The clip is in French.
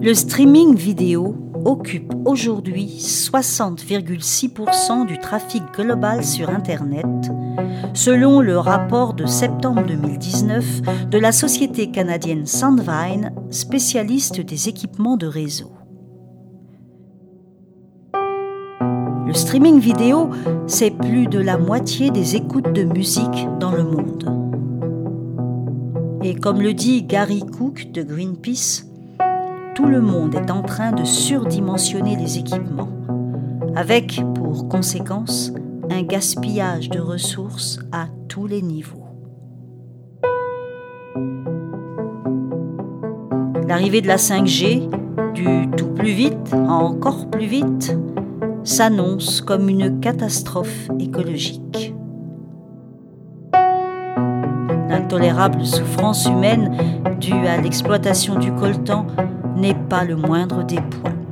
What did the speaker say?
Le streaming vidéo occupe aujourd'hui 60,6% du trafic global sur Internet, selon le rapport de septembre 2019 de la société canadienne Sandvine, spécialiste des équipements de réseau. Le streaming vidéo, c'est plus de la moitié des écoutes de musique dans le monde. Et comme le dit Gary Cook de Greenpeace, tout le monde est en train de surdimensionner les équipements, avec, pour conséquence, un gaspillage de ressources à tous les niveaux. L'arrivée de la 5G, du tout plus vite à encore plus vite, s'annonce comme une catastrophe écologique. L'intolérable souffrance humaine due à l'exploitation du coltan n'est pas le moindre des points.